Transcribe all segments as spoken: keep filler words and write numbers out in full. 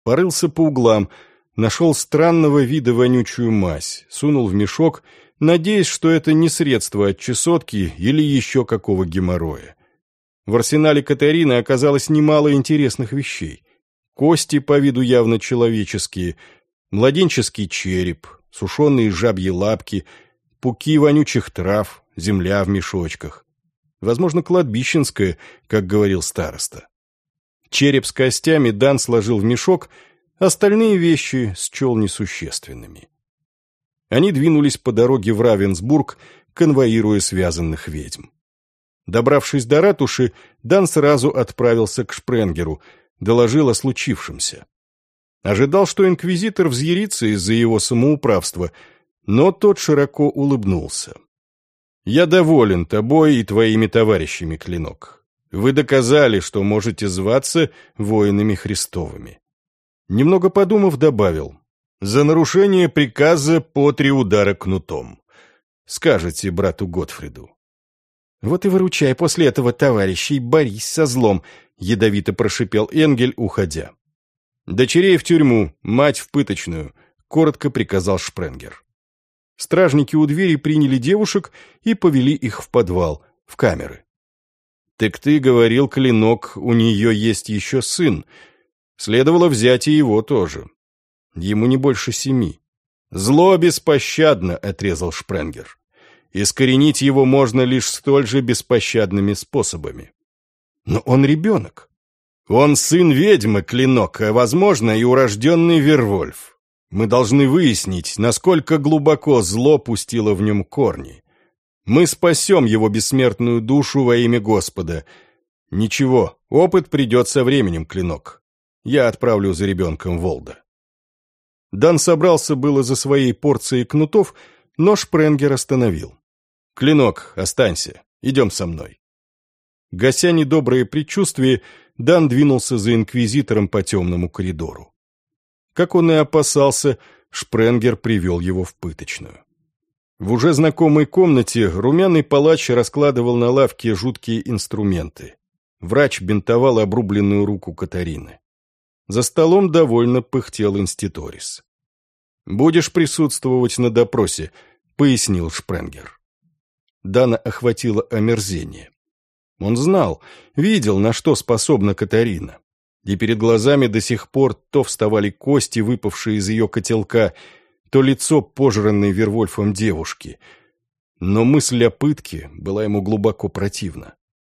Порылся по углам, нашел странного вида вонючую мазь, сунул в мешок, надеясь, что это не средство от чесотки или еще какого геморроя. В арсенале Катарины оказалось немало интересных вещей. Кости, по виду явно человеческие, младенческий череп, сушеные жабьи лапки, пуки вонючих трав, земля в мешочках. Возможно, кладбищенская, как говорил староста. Череп с костями Дан сложил в мешок, остальные вещи счел несущественными. Они двинулись по дороге в Равенсбург, конвоируя связанных ведьм. Добравшись до ратуши, Дан сразу отправился к Шпренгеру, доложил о случившемся. Ожидал, что инквизитор взъярится из-за его самоуправства, но тот широко улыбнулся. «Я доволен тобой и твоими товарищами, Клинок. Вы доказали, что можете зваться воинами Христовыми». Немного подумав, добавил: «За нарушение приказа по три удара кнутом. Скажете брату Готфриду». «Вот и выручай после этого товарищей, борись со злом», — ядовито прошипел Энгель, уходя. «Дочерей в тюрьму, мать в пыточную», — коротко приказал Шпренгер. Стражники у двери приняли девушек и повели их в подвал, в камеры. «Так ты говорил, Клинок, у нее есть еще сын. Следовало взять и его тоже. Ему не больше семи». «Зло беспощадно», — отрезал Шпренгер. «Искоренить его можно лишь столь же беспощадными способами». «Но он ребенок». «Он сын ведьмы, Клинок, а, возможно, и урожденный Вервольф. Мы должны выяснить, насколько глубоко зло пустило в нем корни. Мы спасем его бессмертную душу во имя Господа. Ничего, опыт придет со временем, Клинок. Я отправлю за ребенком Волда». Дан собрался было за своей порцией кнутов, но Шпренгер остановил. «Клинок, останься, идем со мной». Гася недобрые предчувствия, Дан двинулся за инквизитором по темному коридору. Как он и опасался, Шпренгер привел его в пыточную. В уже знакомой комнате румяный палач раскладывал на лавке жуткие инструменты. Врач бинтовал обрубленную руку Катарины. За столом довольно пыхтел инститорис. «Будешь присутствовать на допросе», — пояснил Шпренгер. Дана охватило омерзение. Он знал, видел, на что способна Катарина. И перед глазами до сих пор то вставали кости, выпавшие из ее котелка, то лицо пожранной Вервольфом девушки. Но мысль о пытке была ему глубоко противна.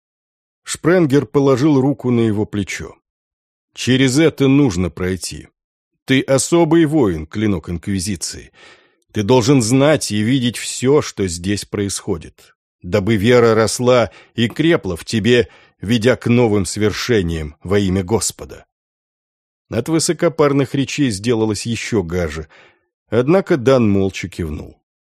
Шпренгер положил руку на его плечо. «Через это нужно пройти. Ты особый воин, Клинок Инквизиции. Ты должен знать и видеть все, что здесь происходит, дабы вера росла и крепла в тебе, ведя к новым свершениям во имя Господа». От высокопарных речей сделалось еще гаже, однако Дан молча кивнул.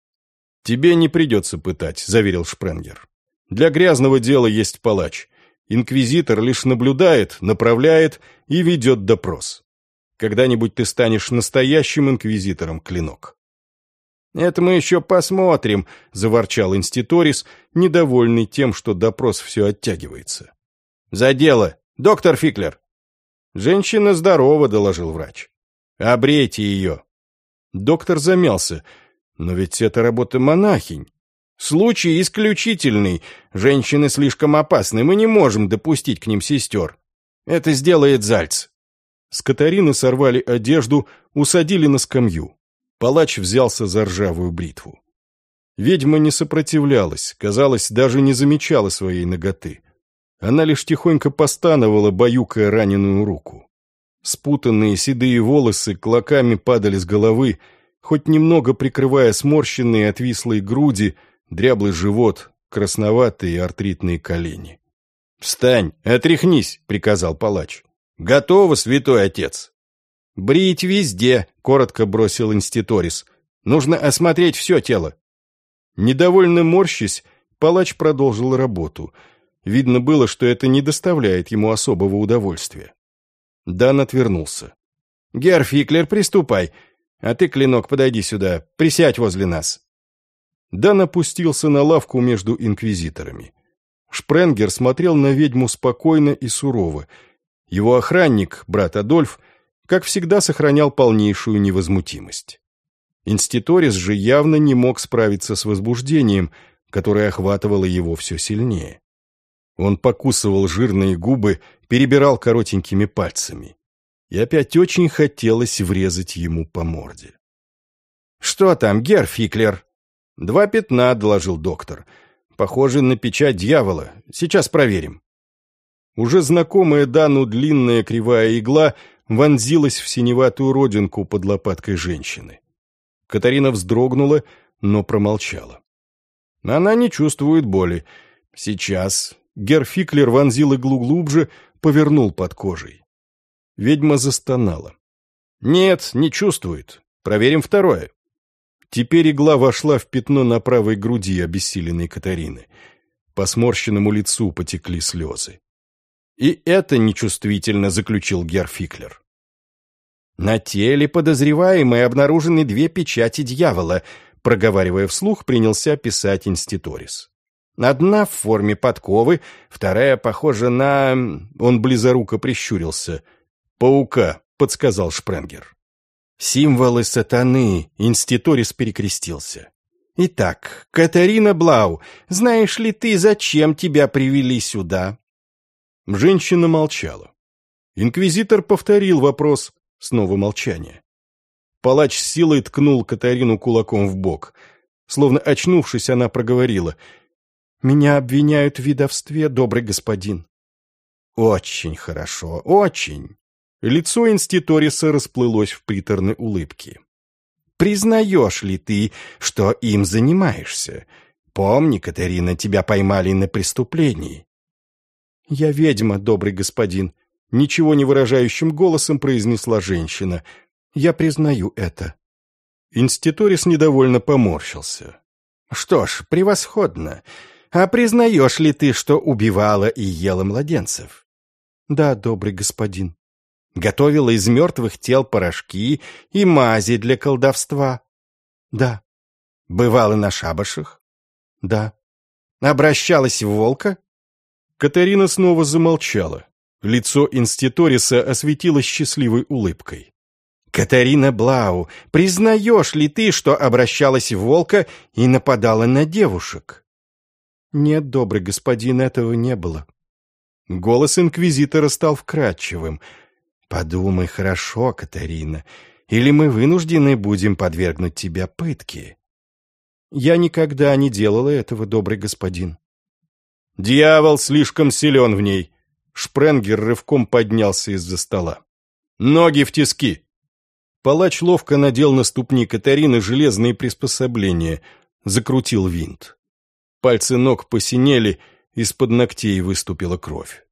«Тебе не придется пытать», — заверил Шпренгер. «Для грязного дела есть палач. Инквизитор лишь наблюдает, направляет и ведет допрос. Когда-нибудь ты станешь настоящим инквизитором, Клинок». «Это мы еще посмотрим», — заворчал инститорис, недовольный тем, что допрос все оттягивается. «За дело! Доктор Фиклер!» «Женщина здорова», — доложил врач. «Обрейте ее». Доктор замялся. «Но ведь это работа монахинь. Случай исключительный. Женщины слишком опасны, мы не можем допустить к ним сестер. Это сделает Зальц». С Катарины сорвали одежду, усадили на скамью. Палач взялся за ржавую бритву. Ведьма не сопротивлялась, казалось, даже не замечала своей наготы. Она лишь тихонько постановала, баюкая раненую руку. Спутанные седые волосы клоками падали с головы, хоть немного прикрывая сморщенные отвислые груди, дряблый живот, красноватые артритные колени. «Встань, отряхнись», — приказал палач. «Готово, святой отец». «Брить везде», — коротко бросил инститорис. «Нужно осмотреть все тело». Недовольно морщась, палач продолжил работу. Видно было, что это не доставляет ему особого удовольствия. Дан отвернулся. «Герр Фиклер, приступай. А ты, Клинок, подойди сюда, присядь возле нас». Дан опустился на лавку между инквизиторами. Шпренгер смотрел на ведьму спокойно и сурово. Его охранник, брат Адольф, как всегда, сохранял полнейшую невозмутимость. Инститорис же явно не мог справиться с возбуждением, которое охватывало его все сильнее. Он покусывал жирные губы, перебирал коротенькими пальцами. И опять очень хотелось врезать ему по морде. «Что там, Герр Фиклер?» «Два пятна», — доложил доктор. «Похоже на печать дьявола. Сейчас проверим». Уже знакомая Дану длинная кривая игла вонзилась в синеватую родинку под лопаткой женщины. Катарина вздрогнула, но промолчала. Она не чувствует боли. Сейчас. Герр Фиклер вонзил иглу глубже, повернул под кожей. Ведьма застонала. «Нет, не чувствует. Проверим второе». Теперь игла вошла в пятно на правой груди обессиленной Катарины. По сморщенному лицу потекли слезы. «И это нечувствительно», — заключил Герр Фиклер. «На теле подозреваемой обнаружены две печати дьявола», — проговаривая вслух, принялся писать Инститорис. «Одна в форме подковы, вторая похожа на...» Он близоруко прищурился. «Паука», — подсказал Шпренгер. «Символы сатаны», — Инститорис перекрестился. «Итак, Катарина Блау, знаешь ли ты, зачем тебя привели сюда?» Женщина молчала. Инквизитор повторил вопрос, снова молчание. Палач с силой ткнул Катарину кулаком в бок. Словно очнувшись, она проговорила: «Меня обвиняют в ведовстве, добрый господин». «Очень хорошо, очень». Лицо Инститориса расплылось в приторной улыбке. «Признаешь ли ты, что им занимаешься? Помни, Катарина, тебя поймали на преступлении». «Я ведьма, добрый господин», — ничего не выражающим голосом произнесла женщина. «Я признаю это». Инститорис недовольно поморщился. «Что ж, превосходно. А признаешь ли ты, что убивала и ела младенцев?» «Да, добрый господин». «Готовила из мертвых тел порошки и мази для колдовства?» «Да». «Бывала на шабашах?» «Да». «Обращалась в волка?» Катарина снова замолчала. Лицо Инститориса осветилось счастливой улыбкой. «Катарина Блау, признаешь ли ты, что обращалась в волка и нападала на девушек?» «Нет, добрый господин, этого не было». Голос инквизитора стал вкрадчивым. «Подумай хорошо, Катарина, или мы вынуждены будем подвергнуть тебя пытке». «Я никогда не делала этого, добрый господин». «Дьявол слишком силен в ней». Шпренгер рывком поднялся из-за стола. «Ноги в тиски!» Палач ловко надел на ступни Катарины железные приспособления, закрутил винт. Пальцы ног посинели, из-под ногтей выступила кровь.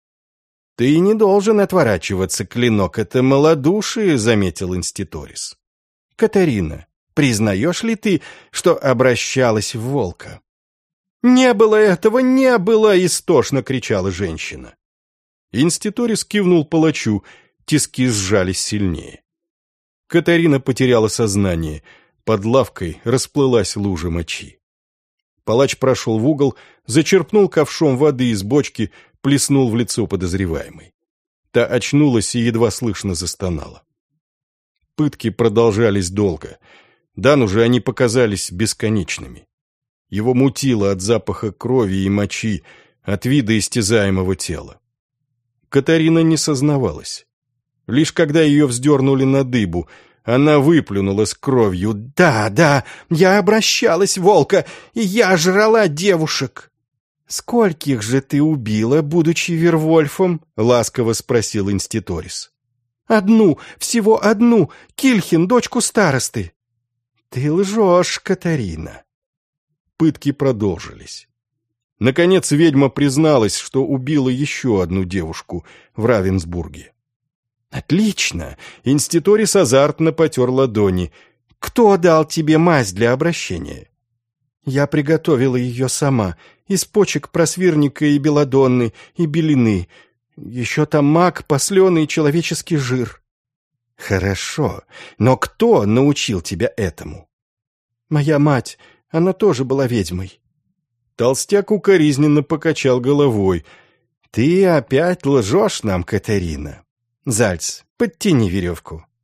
«Ты не должен отворачиваться, клинок, это малодушие», — заметил Инститорис. «Катарина, признаешь ли ты, что обращалась в волка?» «Не было этого, не было!» — истошно кричала женщина. Инститорис кивнул палачу, тиски сжались сильнее. Катарина потеряла сознание, под лавкой расплылась лужа мочи. Палач прошел в угол, зачерпнул ковшом воды из бочки, плеснул в лицо подозреваемой. Та очнулась и едва слышно застонала. Пытки продолжались долго. Дану же они показались бесконечными. Его мутило от запаха крови и мочи, от вида истязаемого тела. Катарина не сознавалась. Лишь когда ее вздернули на дыбу, она выплюнула с кровью: «Да, да, я обращалась в волка, и я жрала девушек». «Скольких же ты убила, будучи Вервольфом?» — ласково спросил Инститорис. «Одну, всего одну, Кильхин, дочку старосты». «Ты лжешь, Катарина». Пытки продолжились. Наконец ведьма призналась, что убила еще одну девушку в Равенсбурге. «Отлично!» — Инститорис азартно потер ладони. «Кто дал тебе мазь для обращения?» «Я приготовила ее сама, из почек просвирника и белладонны, и белины. Еще там мак, посленый человеческий жир». «Хорошо, но кто научил тебя этому?» «Моя мать, она тоже была ведьмой». Толстяк укоризненно покачал головой. «Ты опять лжешь нам, Катарина. Зальц, подтяни веревку».